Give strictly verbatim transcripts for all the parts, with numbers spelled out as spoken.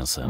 imprensa.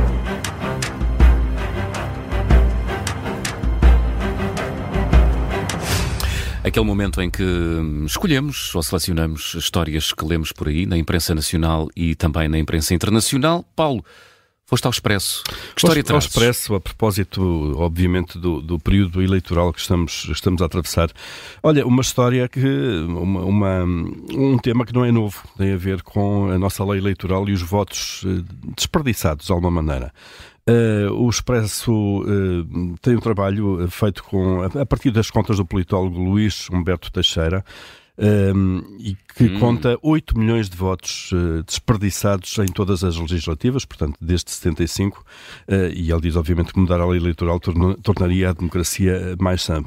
Aquele momento em que escolhemos ou selecionamos histórias que lemos por aí, na imprensa nacional e também na imprensa internacional. Paulo, foste ao Expresso. Que história trazes? Ao Expresso, a propósito, obviamente, do, do período eleitoral que estamos, estamos a atravessar. Olha, uma história que... Uma, uma, um tema que não é novo. Tem a ver com a nossa lei eleitoral e os votos desperdiçados, de alguma maneira. Uh, o Expresso uh, tem um trabalho feito com, a partir das contas do politólogo Luís Humberto Teixeira, um, e que hum. conta oito milhões de votos uh, desperdiçados em todas as legislativas, portanto, desde setenta e cinco, uh, e ele diz, obviamente, que mudar a lei eleitoral torna, tornaria a democracia mais sã.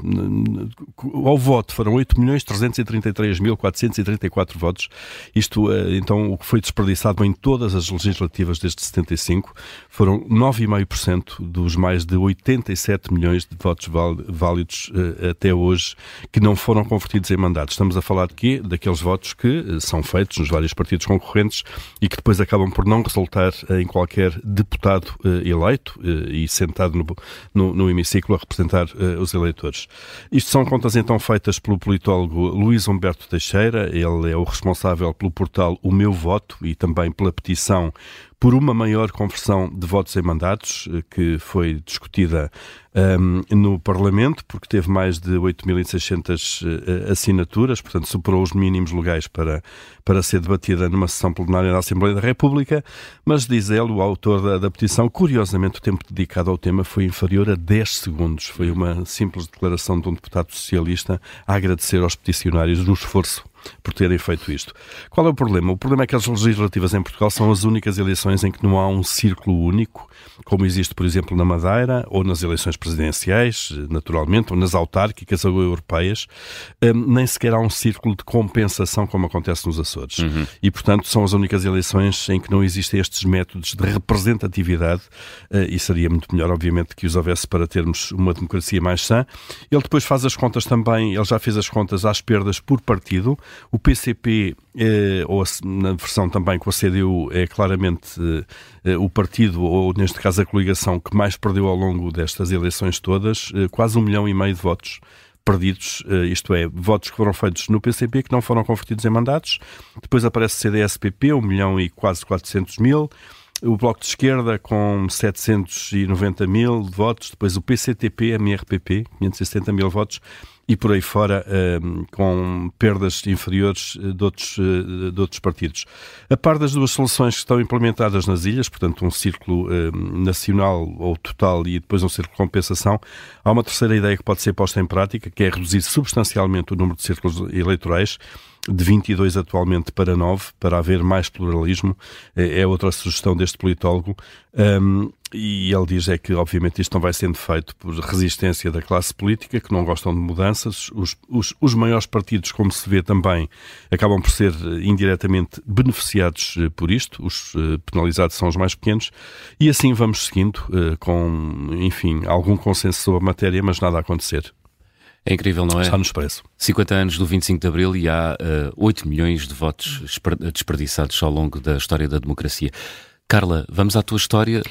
Ao voto foram oito milhões trezentos e trinta e três mil quatrocentos e trinta e quatro votos, isto, uh, então, o que foi desperdiçado em todas as legislativas desde setenta e cinco foram nove vírgula cinco por cento dos mais de oitenta e sete milhões de votos válidos uh, até hoje, que não foram convertidos em mandatos. Estamos a falar de quê? Daqueles votos que são feitos nos vários partidos concorrentes e que depois acabam por não resultar em qualquer deputado uh, eleito uh, e sentado no, no, no hemiciclo a representar uh, os eleitores. Isto são contas então feitas pelo politólogo Luís Humberto Teixeira. Ele é o responsável pelo portal O Meu Voto e também pela petição por uma maior conversão de votos em mandatos, que foi discutida um, no Parlamento, porque teve mais de oito mil e seiscentas uh, assinaturas, portanto superou os mínimos legais para, para ser debatida numa sessão plenária da Assembleia da República, mas diz ele, o autor da, da petição, curiosamente o tempo dedicado ao tema foi inferior a dez segundos. Foi uma simples declaração de um deputado socialista a agradecer aos peticionários o esforço por terem feito isto. Qual é o problema? O problema é que as legislativas em Portugal são as únicas eleições em que não há um círculo único, como existe, por exemplo, na Madeira, ou nas eleições presidenciais, naturalmente, ou nas autárquicas ou europeias. Um, nem sequer há um círculo de compensação, como acontece nos Açores. Uhum. E, portanto, são as únicas eleições em que não existem estes métodos de representatividade, uh, e seria muito melhor, obviamente, que os houvesse para termos uma democracia mais sã. Ele depois faz as contas também, ele já fez as contas às perdas por partido. O P C P, eh, ou a, na versão também com a C D U, é claramente eh, o partido, ou neste caso a coligação, que mais perdeu ao longo destas eleições todas, eh, quase um milhão e meio de votos perdidos, eh, isto é, votos que foram feitos no P C P que não foram convertidos em mandatos. Depois aparece o C D S P P, um milhão e quase quatrocentos mil. O Bloco de Esquerda com setecentos e noventa mil votos. Depois o P C T P, M R P P, quinhentos e setenta mil votos. E por aí fora, um, com perdas inferiores de outros, de outros partidos. A par das duas soluções que estão implementadas nas ilhas, portanto um círculo um, nacional ou total e depois um círculo de compensação, há uma terceira ideia que pode ser posta em prática, que é reduzir substancialmente o número de círculos eleitorais, de vinte e dois atualmente para nove, para haver mais pluralismo. É outra sugestão deste politólogo. Um, e ele diz é que, obviamente, isto não vai sendo feito por resistência da classe política, que não gostam de mudanças. Os, os, os maiores partidos, como se vê também, acabam por ser indiretamente beneficiados por isto. Os uh, penalizados são os mais pequenos. E assim vamos seguindo, uh, com, enfim, algum consenso sobre a matéria, mas nada a acontecer. É incrível, não é? Está no Expresso. cinquenta anos do vinte e cinco de Abril e há uh, oito milhões de votos desperdiçados ao longo da história da democracia. Carla, vamos à tua história.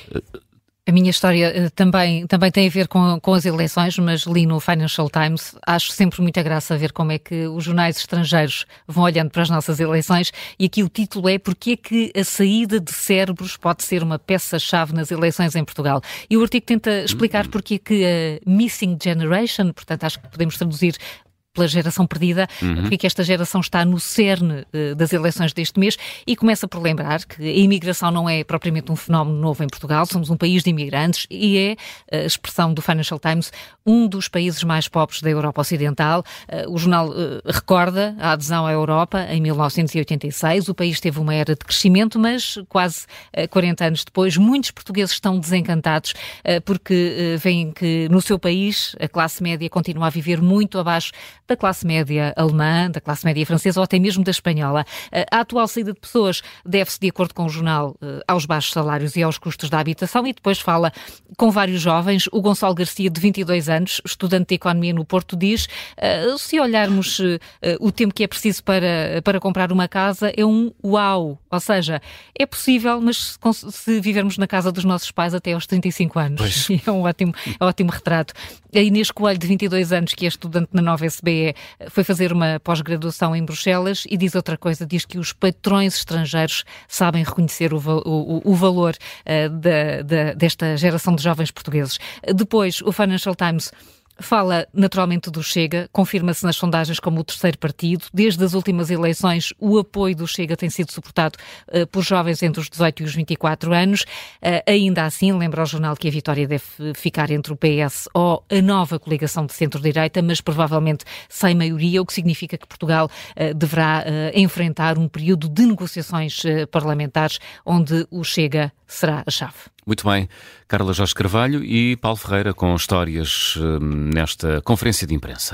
A minha história uh, também, também tem a ver com, com as eleições, mas li no Financial Times. Acho sempre muita graça ver como é que os jornais estrangeiros vão olhando para as nossas eleições, e aqui o título é "Porque é que a saída de cérebros pode ser uma peça-chave nas eleições em Portugal?". E o artigo tenta explicar porque é que a Missing Generation, portanto acho que podemos traduzir pela geração perdida, uhum. porque é que esta geração está no cerne uh, das eleições deste mês, e começa por lembrar que a imigração não é propriamente um fenómeno novo em Portugal, somos um país de imigrantes e é, a expressão do Financial Times, um dos países mais pobres da Europa Ocidental. Uh, o jornal uh, recorda a adesão à Europa em mil novecentos e oitenta e seis, o país teve uma era de crescimento, mas quase uh, quarenta anos depois, muitos portugueses estão desencantados uh, porque uh, veem que no seu país a classe média continua a viver muito abaixo da classe média alemã, da classe média francesa ou até mesmo da espanhola. A atual saída de pessoas deve-se, de acordo com o jornal, aos baixos salários e aos custos da habitação, e depois fala com vários jovens. O Gonçalo Garcia, de vinte e dois anos, estudante de Economia no Porto, diz: se olharmos o tempo que é preciso para, para comprar uma casa, é um uau. Ou seja, é possível, mas se vivermos na casa dos nossos pais até aos trinta e cinco anos. Pois. É um ótimo, é um ótimo retrato. A Inês Coelho, de vinte e dois anos, que é estudante na Nova S B E, foi fazer uma pós-graduação em Bruxelas e diz outra coisa, diz que os patrões estrangeiros sabem reconhecer o, o, o valor uh, da, da, desta geração de jovens portugueses. Depois, o Financial Times fala naturalmente do Chega, confirma-se nas sondagens como o terceiro partido. Desde as últimas eleições, o apoio do Chega tem sido suportado uh, por jovens entre os dezoito e os vinte e quatro anos. Uh, ainda assim, lembra o jornal que a vitória deve ficar entre o P S ou a nova coligação de centro-direita, mas provavelmente sem maioria, o que significa que Portugal uh, deverá uh, enfrentar um período de negociações uh, parlamentares onde o Chega será a chave. Muito bem. Carla Jorge Carvalho e Paulo Ferreira com histórias uh, nesta conferência de imprensa.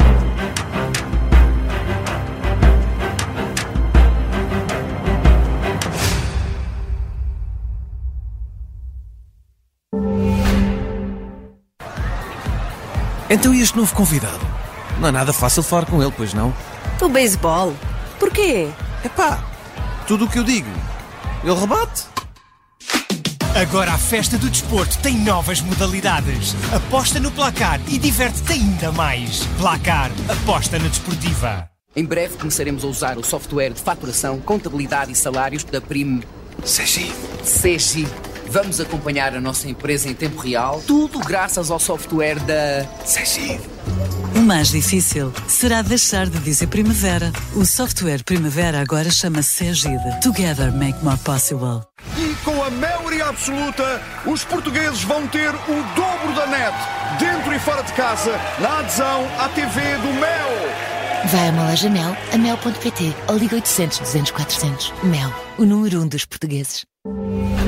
Então e este novo convidado? Não é nada fácil falar com ele, pois não? O beisebol? Porquê? Epá, tudo o que eu digo, ele rebate. Agora a Festa do Desporto tem novas modalidades. Aposta no placar e diverte-te ainda mais. Placar, aposta na desportiva. Em breve começaremos a usar o software de faturação, contabilidade e salários da Prim... C G. C G. Vamos acompanhar a nossa empresa em tempo real, tudo graças ao software da... C G. O mais difícil será deixar de dizer Primavera. O software Primavera agora chama-se Segide. Together make more possible. E com a maioria absoluta, os portugueses vão ter o dobro da net, dentro e fora de casa, na adesão à T V do Mel. Vai a uma loja Mel, a mel ponto pt ou liga oitocentos, duzentos, quatrocentos. Mel, o número um dos portugueses.